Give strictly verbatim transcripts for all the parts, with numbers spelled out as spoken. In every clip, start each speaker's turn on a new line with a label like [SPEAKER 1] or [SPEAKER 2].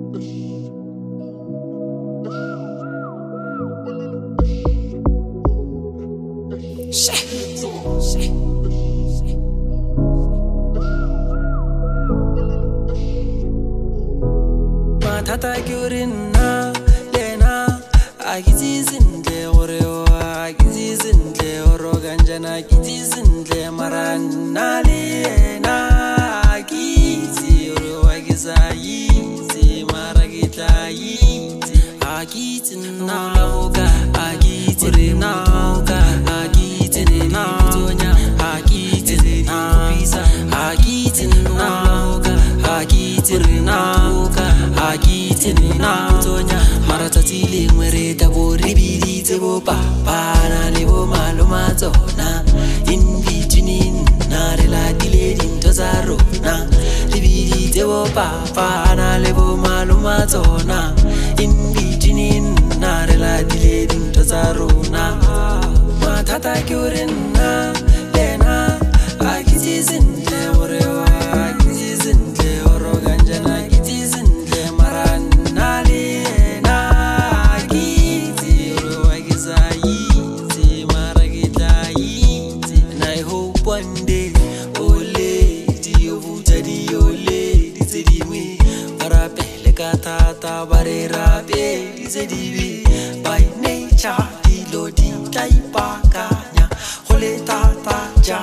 [SPEAKER 1] Matata kurina lena akizizindle orewa akizizindle oroganjana akizizindle maranali ena akizi orewa gizayizi maragitayizi akitina oga akitina oga akitina tonya akitina pisa akitina oga akitina oga akitina tonya maratatili ngwereta boribili tsebo papa lebo maloma tsona in between na relatile dinto tsa rona libili tsebo papa lebo maloma tsona in between na relatile dinto tsa rona matata ke orena lena akizizindle orewa akizizindle oroganjana akizizindle maranali ena akizi orewa gizayizi maragitayizi and I hope one day ole di ovuta di ole di zedimi barapele katata barera be di zedibi by nature di lodi taipakanya hole tata ja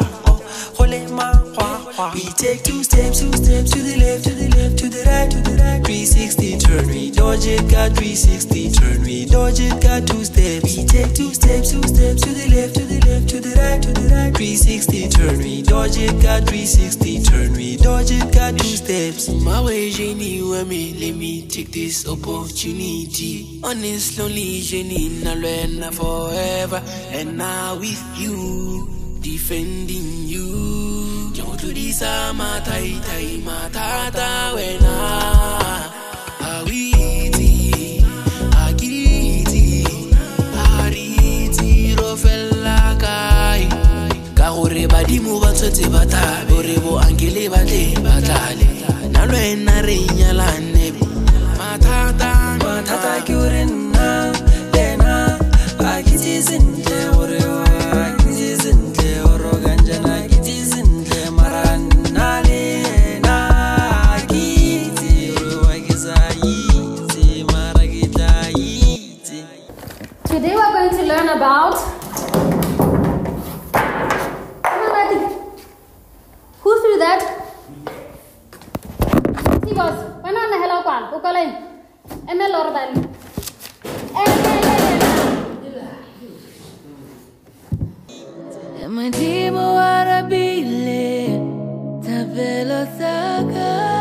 [SPEAKER 1] we take two steps, two steps to the left, to the left, to the right, to the right. three sixty turn, we dodge it, got three sixty turn, we dodge it, got two steps. We take two steps, two steps to the left, to the left, to the right, to the right. three sixty turn, we dodge it, got three sixty turn, we dodge it, got two steps.
[SPEAKER 2] My way, Jenny, let me, let me take this opportunity. Honest, lonely Jenny, now learn forever, and now with you, defending you. To this matai tai matata wena awiti akiti ariti rofella kai ka gore badimo ba tshotse bata gore bo angele batle batlale na lwena re nyalane matata
[SPEAKER 1] matata ke orena lena akizizindle orewa akizizindle oroganjana
[SPEAKER 3] Today we're going to learn about who threw that? See boss, when on the hello call, who call him? M L or Bali?
[SPEAKER 4] Madimo arabile, tabelo saka.